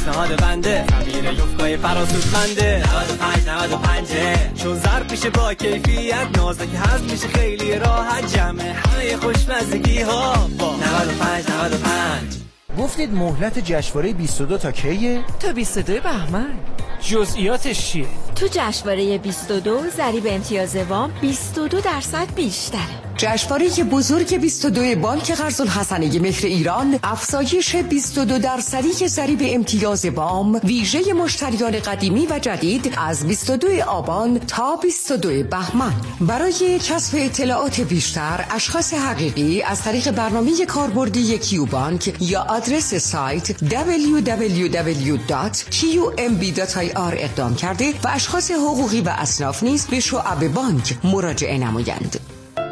پیشنهاد بنده خبیر یوفقای فراسودمنده 95 چون ضرب میشه با کیفیت نازک هضم میشه خیلی راحت جمع همه خوشمزگی ها با 95 گفتید مهلت جشنواره 22 تا کیه؟ تا 22 بهمن. جزئیاتش چیه؟ تو جشنواره 22 ضریب امتیاز وام 22% بیشتره. جشنواره بزرگ 22 بانک قرض الحسنه مهر ایران افزایش 22% ضریب امتیاز وام ویژه مشتریان قدیمی و جدید از 22 آبان تا 22 بهمن. برای کسب اطلاعات بیشتر اشخاص حقیقی از طریق برنامه کاربردی کیوبانک یا آدرس سایت www.qmb.ir اقدام کرده و اشخاص حقوقی و اصناف نیز به شعب بانک مراجعه نمایند.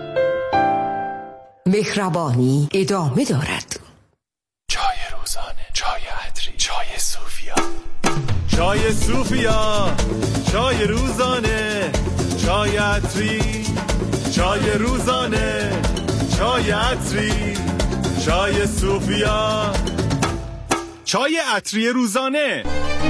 مهربانی ادامه دارد. چای روزانه، چای عطری، چای صوفیا، چای صوفیا، چای روزانه، چای عطری، چای روزانه، چای عطری، چای صوفیا، چای عطری روزانه.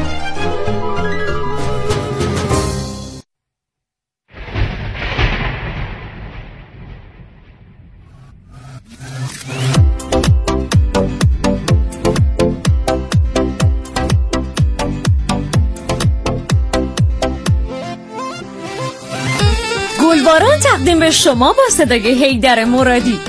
گلباران تقدیم به شما با صدای حیدر مرادی.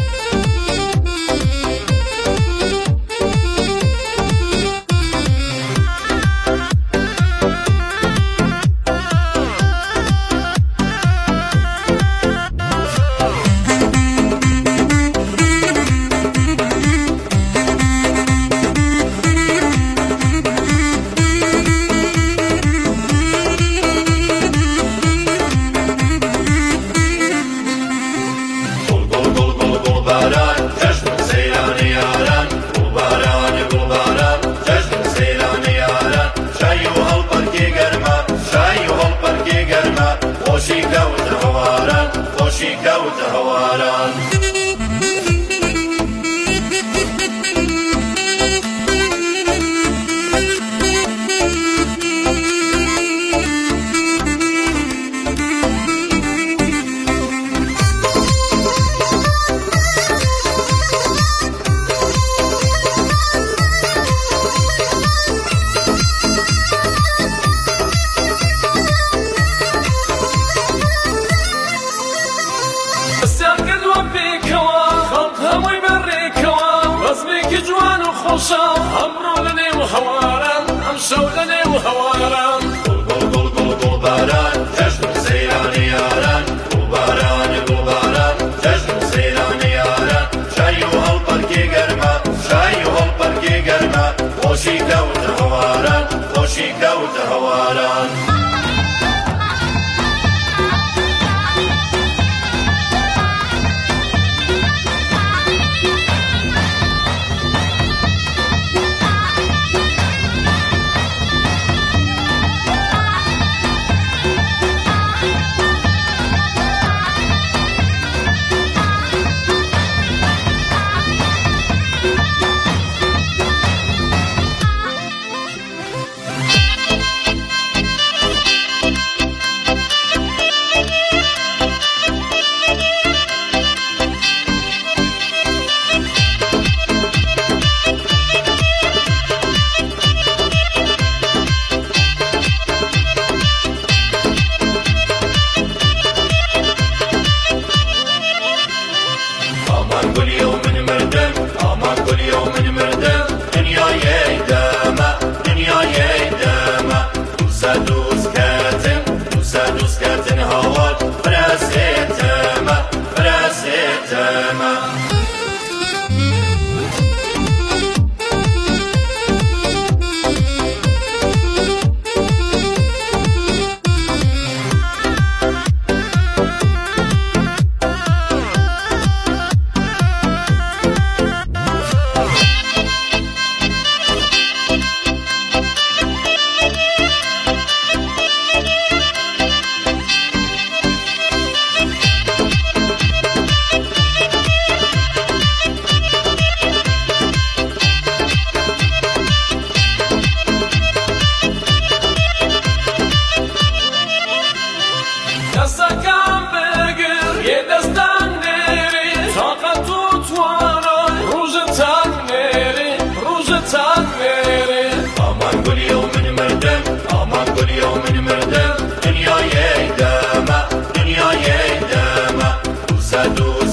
كل يوم مردم دنياي دمه دنياي دمه دوس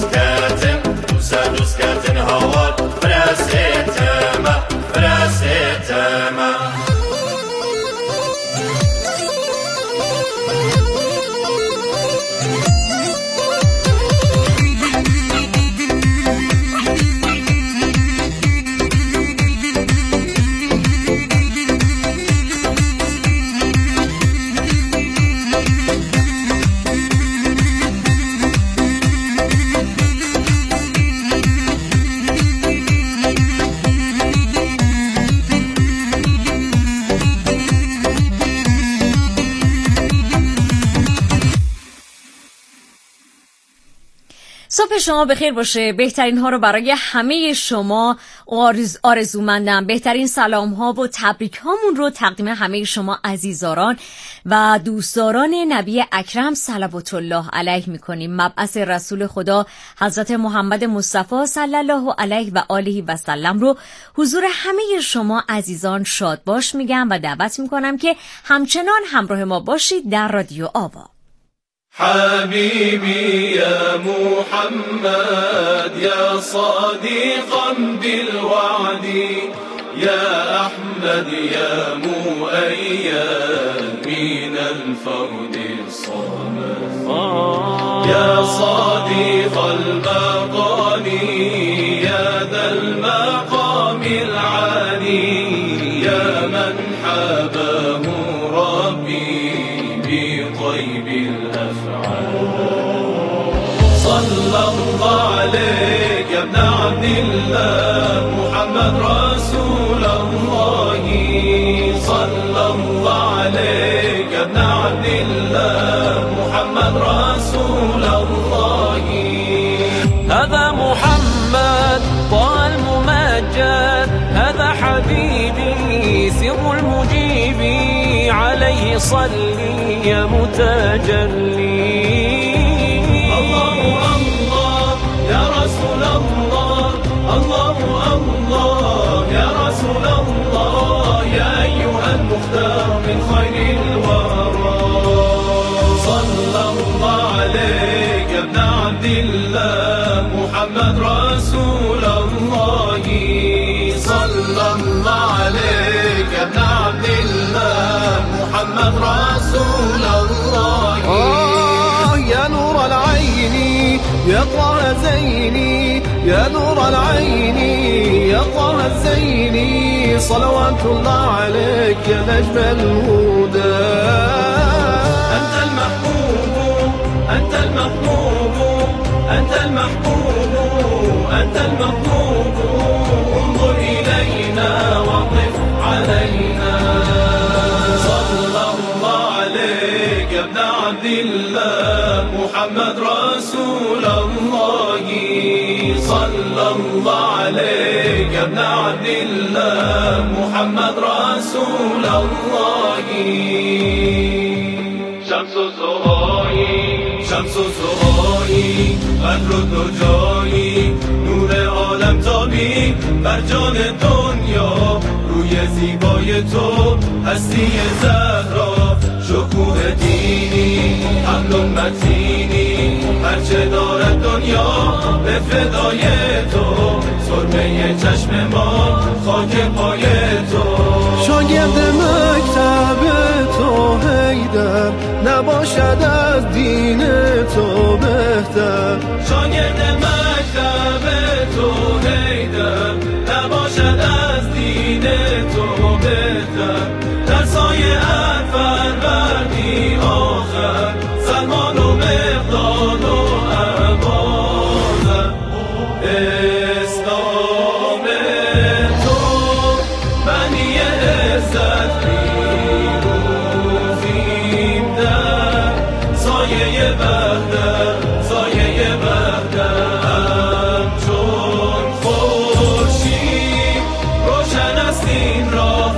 كاتن هوار فرستمه صبح شما بخیر باشه. بهترین ها رو برای همه شما آرزومندم. بهترین سلام ها و تبریک هامون رو تقدیم همه شما عزیزاران و دوستداران نبی اکرم صلوات الله علیه میکنیم. مبعث رسول خدا حضرت محمد مصطفی صلی الله علیه و آله و سلم رو حضور همه شما عزیزان شاد باش میگم و دعوت میکنم که همچنان همراه ما باشید در رادیو آوا. حبيبي يا محمد يا صديقا بالوعد يا أحمد يا مؤيد من الفرد الصمد يا صديق المقام يا ذا المقام العالي يا من حباه ربي بطيب صلى الله عليك يا ابن عبد الله محمد رسول الله صلى الله عليك يا ابن عبد الله محمد رسول الله هذا محمد طه الممجد هذا حبيبي سر المجيب عليه صلي يا متجلي الله يا رسول الله الله يا رسول الله يا أيها المختار من خير الورى صلى الله عليك يا ابن عبد الله محمد رسول الله صلى الله عليك يا ابن عبد الله محمد رسول الله يا نور العين يا طه زيني يا نور العين يا طه زيني صلوات الله عليك يا نجم الهدى أنت المحبوب أنت المحبوب أنت المحبوب أنت المطلوب انظر إلينا واقف علينا صلى الله عليك يا ابن عبد الله محمد رسول الله صلى الله عليك يا ابن عبد الله محمد رسول الله شمس الزهایی بدر و دجایی نور عالم تابی بر جان دنیا روی زیبای تو هستی زهرا شکوه دینی حمل و متینی هرچه دارد دنیا به فدای تو سرمه چشم ما خاک پای تو شاگرد مکتب تو حیدر نباشد از دین تو بهتر شاگرد مکتب تو حیدر نباشد از دین تو بهتر در سایه فروردی آخر سلمان و مقداد و عبادت اسلام تو بنی عزت پیروزیم در سایه بهتر سایه بهتر همچون خورشید روشن است این راه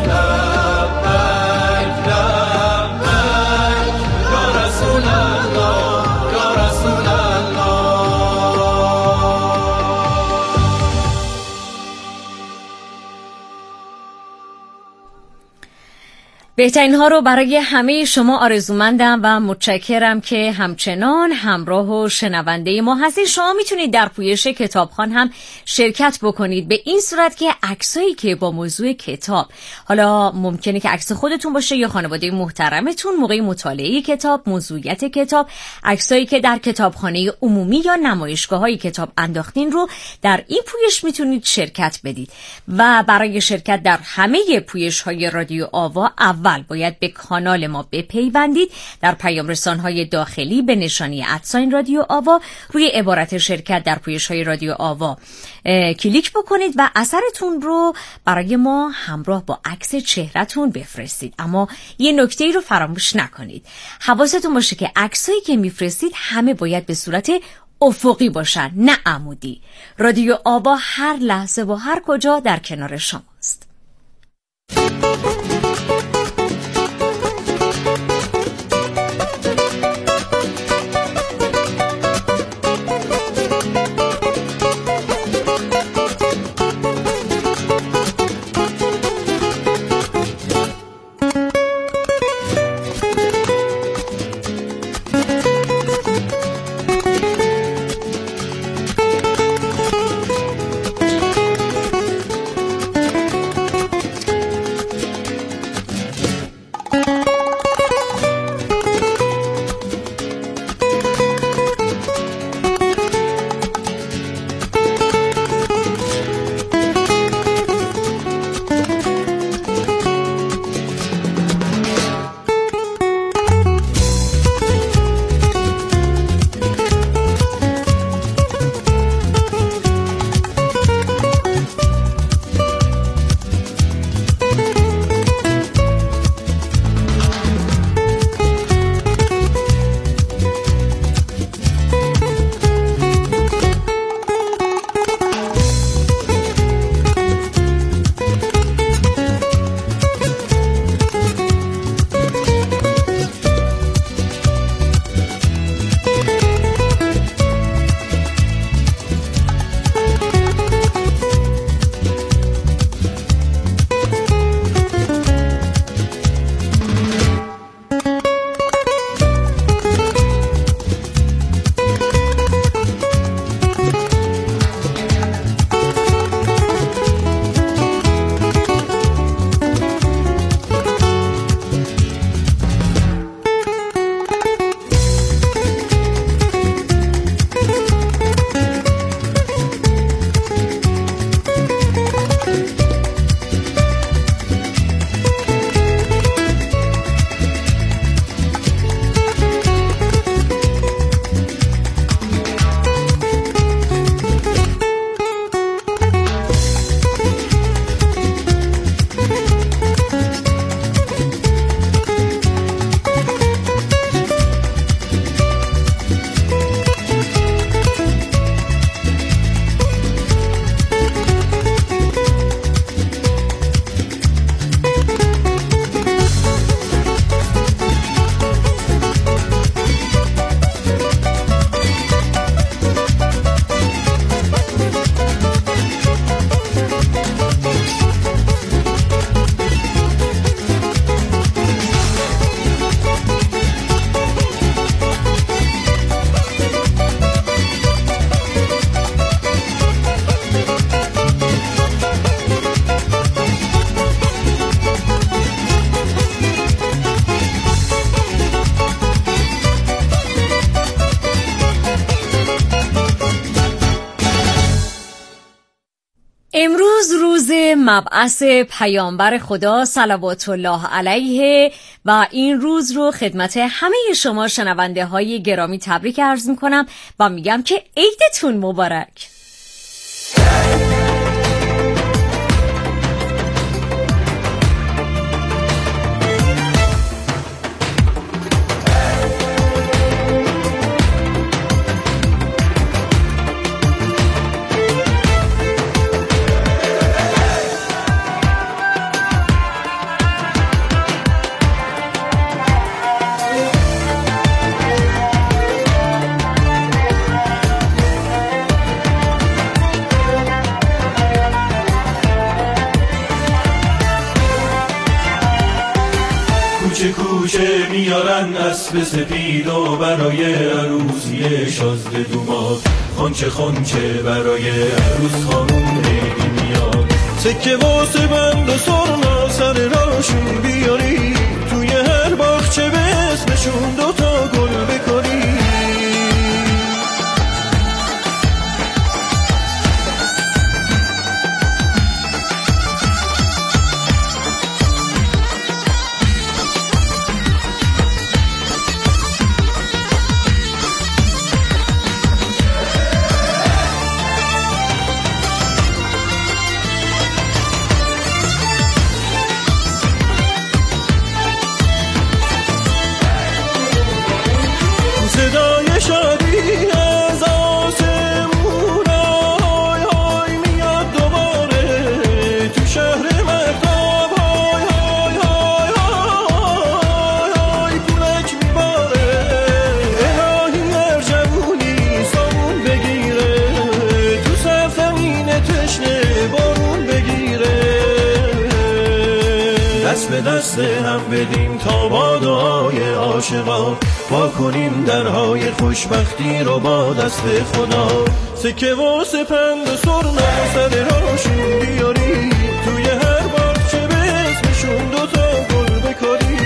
لبیک لبیک یا رسول الله یا رسول الله. بهترین ها رو برای همه شما آرزومندم و متشکرم که همچنان همراه و شنونده ما هستید. شما میتونید در پویش کتابخوان هم شرکت بکنید، به این صورت که عکسایی که با موضوع کتاب، حالا ممکنه که عکس خودتون باشه یا خانواده محترمتون موقع مطالعه کتاب، موضوعیت کتاب، عکسایی که در کتابخانه عمومی یا نمایشگاه‌های کتاب انداختین رو در این پویش میتونید شرکت بدید. و برای شرکت در همه پویش‌های رادیو آوا اول باید به کانال ما بپیوندید. در پیام رسان‌های داخلی به نشانی @ رادیو آوا روی عبارت شرکت در پویش‌های رادیو آوا کلیک بکنید و اثرتون رو برای ما همراه با عکس چهره‌تون بفرستید. اما یه نکته رو فراموش نکنید، حواستون باشه که عکسایی که میفرستید همه باید به صورت افقی باشن، نه عمودی. رادیو آوا هر لحظه و هر کجا در کنار شماست. امروز روز مبعث پیامبر خدا صلوات الله علیه و این روز رو خدمت همه شما شنونده های گرامی تبریک عرض میکنم و میگم که عیدتون مبارک. میارن اسب سپید و برای عروسی شازده دوماد خونچه خونچه برای عروس خانوم عیدی میاد سکه واسه بند و سرنا سر راشون بیاری توی هر باغچه به اسمشون دوتا گل بکاری صدای شادی از آسمون های های میاد دوباره تو شهر مهتاب های های های های های پولک میباره الهی هر جوونی سامون بگیره تو سرزمین تشنه بارون بگیره دست به دست هم بدیم تا با دعای عاشقا با کنیم درهای خوشبختی رو با دست خدا سکه و سپند و سرنا سر راشون بیاری توی هر باغچه به اسمشون دوتا گل بکاری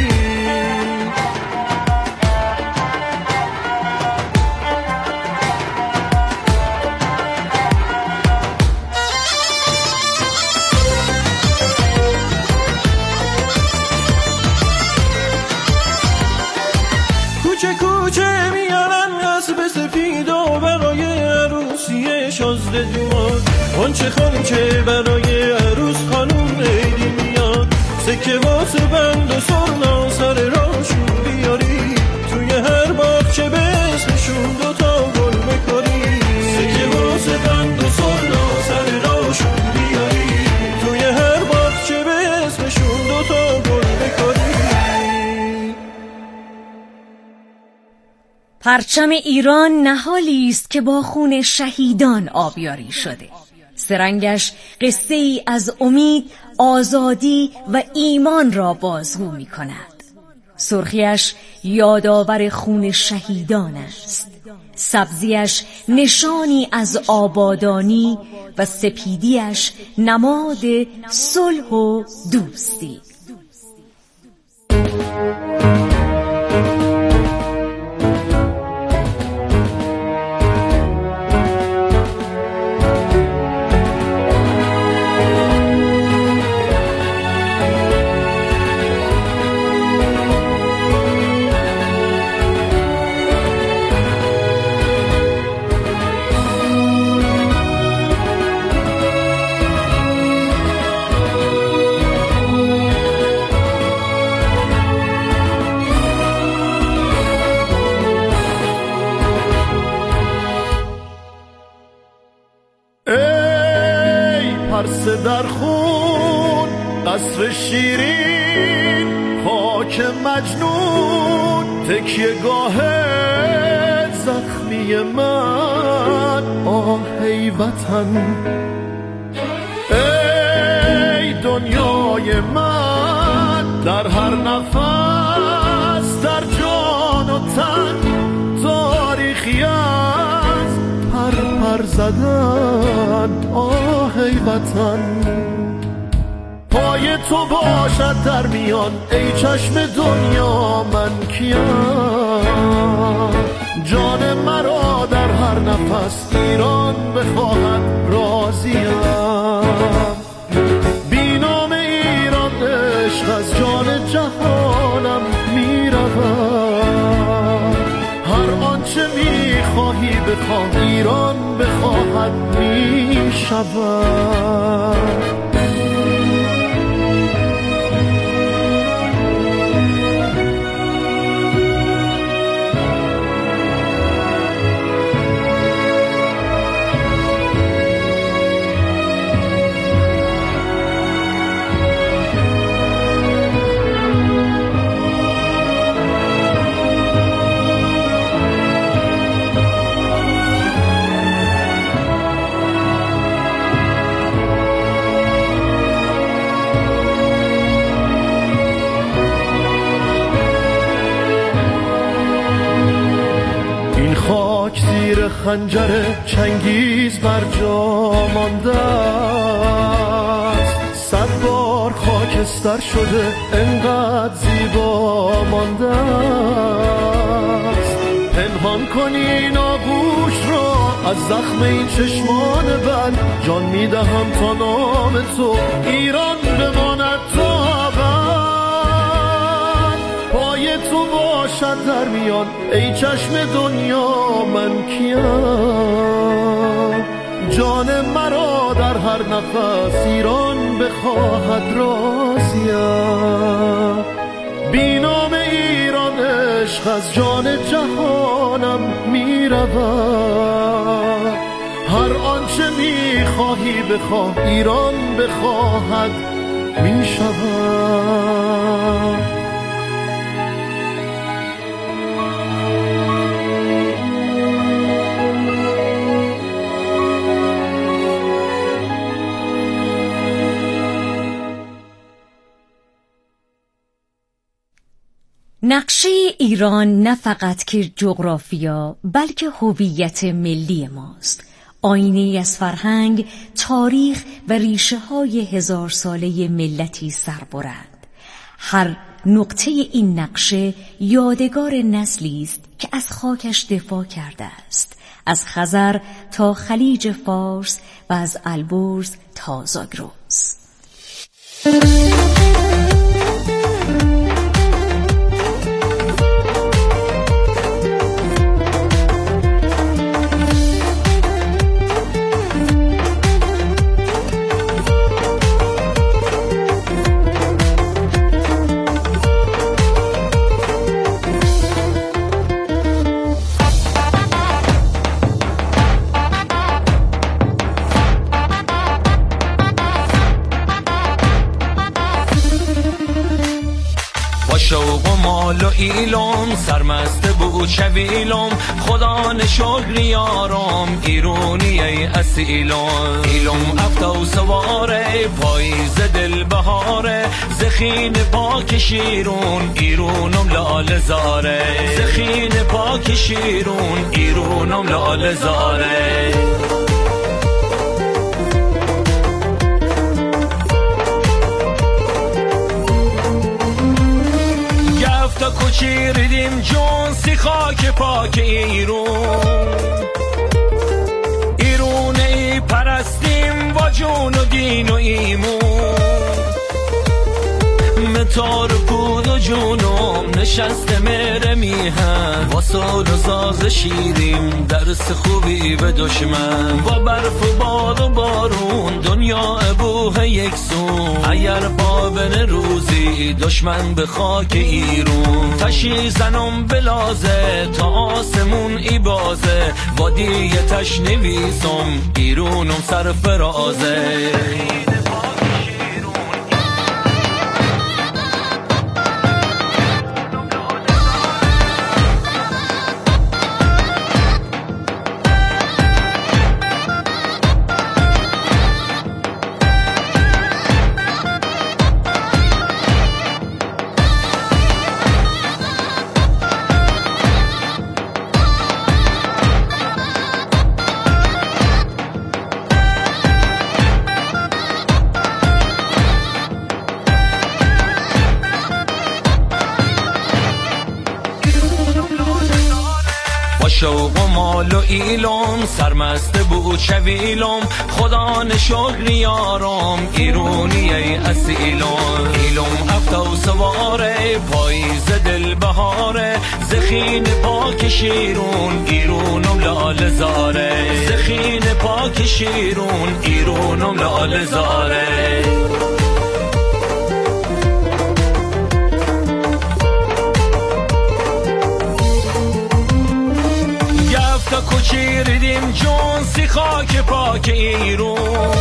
کوچه کوچه میارن اسب سپید و برای عروسی شازده دوماد خونچه خونچه برای عروس خانوم عیدی میاد سکه واسه بند و سرنا سر راشون بیاری توی هر باغچه به اسمشون دوتا گل بکاری سکه واسه بند و سرنا سر راشون بیاری توی هر باغچه به اسمشون دوتا گل بکاری پرچم ایران نهالی است که با خون شهیدان آبیاری شده. سرنگش قصه ای از امید، آزادی و ایمان را بازگو می کند. سرخیش یادآور خون شهیدان است. سبزیش نشانی از آبادانی و سپیدیش نماد صلح و دوستی. پرسه در خون قصر شیرین خاک مجنون تکیه گاه زخمی من آهی وطن ای دنیای من در هر نفس در جان و تن تاریخی از پر زدن آهی وطن پای تو باشد در میان ای چشم دنیا من کیم جان مرا در هر نفس ایران بخواهد راضیم بی نام ایران عشق از جان جهانم میرود هر آنچه میخواهی بخواه ایران بخواهد میشود تیر خنجر چنگیز بر جا مانده است، 100 بار خاکستر شده انقدر زیبا مانده است. پنهان کنی ناگوش را از زخم این چشمان بد، جان میدهم تا نام تو ایران بماند تا ابد. پای تو باشد در میان ای چشم دنیا من کیم، جان مرا در هر نفس ایران بخواهد راضیم. بی نام ایران عشق از جان جهانم می رود، هر آنچه می خواهی بخواه ایران بخواهد می شود. نقشه ایران نه فقط که جغرافیا بلکه هویت ملی ماست، آینه‌ای از فرهنگ، تاریخ و ریشه‌های 1000 ساله ملتی سربرند. هر نقطه این نقشه یادگار نسلی است که از خاکش دفاع کرده است، از خزر تا خلیج فارس و از البرز تا زاگرس. شوق و مال و ایلم سرمست بود شویلم، خدا نشکر یارم ایرونی ای اصیلم. ایلم افتا و سواره پاییز دل بهاره، زخین پاک شیرون ایرونم لال زاره، زخین پاک شیرون ایرونم لال زاره. تا کوچی ریدیم جون سی خاک پاک ایرون، ایرون ای پرستیم با جون و دین و ایمون. متار پود و جونم نشسته مره میهن، با سال و ساز شیریم درس خوبی به دشمن. با برف و باد و بارون دنیا ابوه یک سون، اگر پابن روزی دشمن به خاک ایرون. تشی زنم بلازه تا آسمون ای بازه، وادی تش نویسم ایرونم سر فرازه. شوق و مال و ایلم سرمست بود شویلم، خدا نشکر یارم ایرونی ای اصیلم. ایلم افتا و سواره پاییز دل بهاره، زخین پاک شیرون ایرونم لال زاره، زخین پاک شیرون ایرونم لال زاره. تا کوچی ریدیم جون سی خاک پاک ایرون،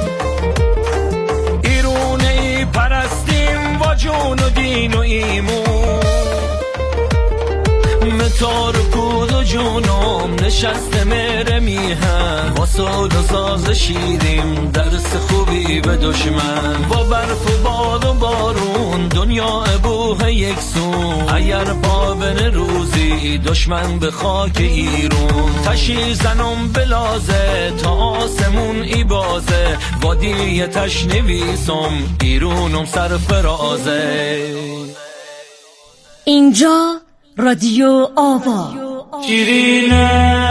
ایرون ای پرستیم با جون و دین و ایمون. متار پود و جونم نشسته مهر میهن با ساز و ساز شیریم درس خوبی به دشمن با برف و باد و بارون دنیا ابوه یک سو اگر پا بن روزی دشمن به خاک ایرون تشی زنم بلازه تا آسمون ای بازه وادی تشنویسم ایرونم سر فرازه. اینجا رادیو آوا. شیرینه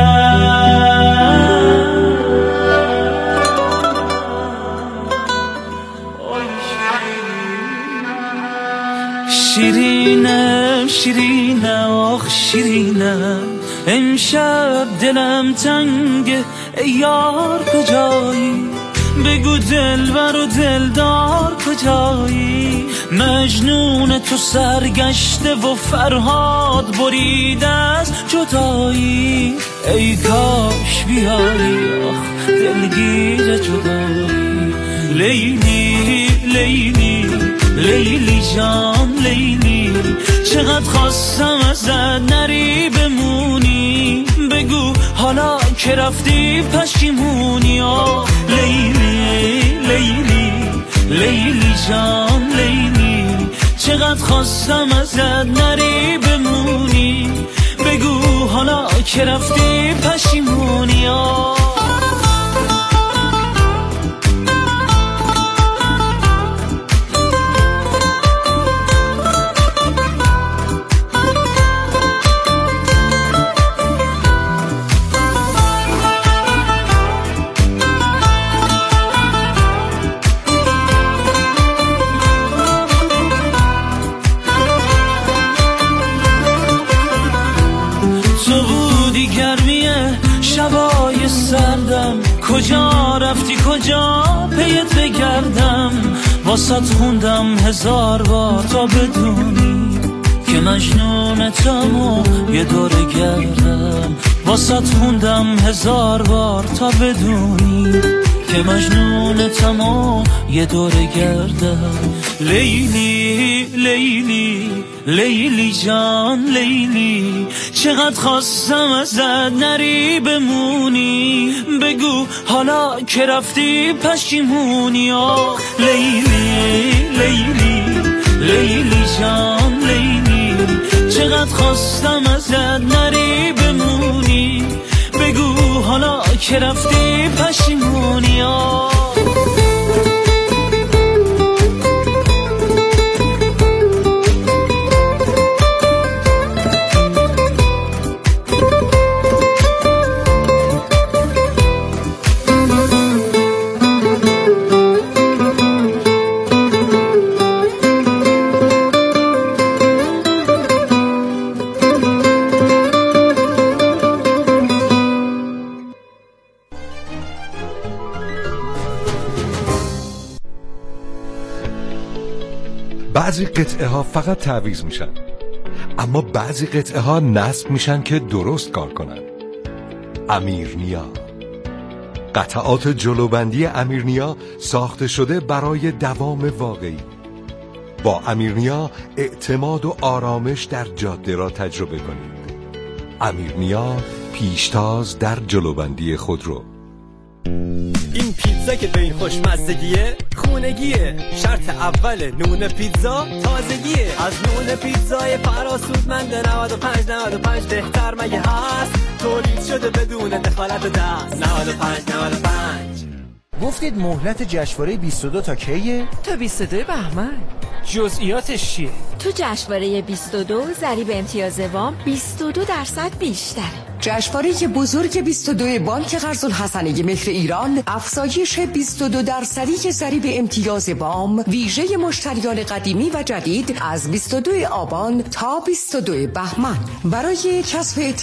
شیرینم شیرینم آخ شیرینم امشب دلم تنگه ای یار کجایی بگو دلبر و دلدار کجایی مجنون تو سرگشته و فرهاد بریده از جدایی ای کاش بیایی آخ دلگیر جدایی لیلی لیلی لیلی جان لیلی چقدر خواستم ازت نری بمونی بگو حالا که رفتی پشیمونی آه لیلی لیلی لیلی جان لیلی چقدر خواستم ازت نری بمونی بگو حالا که رفتی پشیمونی آه. شبای سردم کجا رفتی کجا پیت بگردم واسط خوندم 1000 بار تا بدونی که مجنونتم و یه دوره گردم واسط خوندم 1000 بار تا بدونی که مجنونتم و یه دوره گردم لیلی لیلی لیلی جان لیلی چقدر خواستم ازت نری بمونی بگو حالا که رفتی پشیمونی آه لیلی لیلی لیلی جان لیلی چقدر خواستم ازت نری بمونی بگو حالا که رفتی پشیمونی آه. بعضی قطعه ها فقط تعویض میشن اما بعضی قطعه ها نصب میشن که درست کار کنن. امیرنیا قطعات جلوبندی امیرنیا ساخته شده برای دوام واقعی. با امیرنیا اعتماد و آرامش در جاده را تجربه کنید. امیرنیا پیشتاز در جلوبندی خودرو. این پیتزا که به این خوشمزگیه خونگیه شرط اول نون پیتزا تازگیه از نون پیتزای فراسودمند 95 بهتر مگه هست تولید شده بدون دخالت دست 95 گفتید مهلت جشنواره 22 تا کیه؟ تا 22 بهمن. جزئیاتش چیه؟ تو جشنواره 22 ضریب امتیاز وام 22% بیشتره. جشنواره بزرگ 22 بانک قرض الحسنه مهر ایران افزایش 22% ضریب امتیاز وام ویژه مشتریان قدیمی و جدید از 22 آبان تا 22 بهمن. برای کسب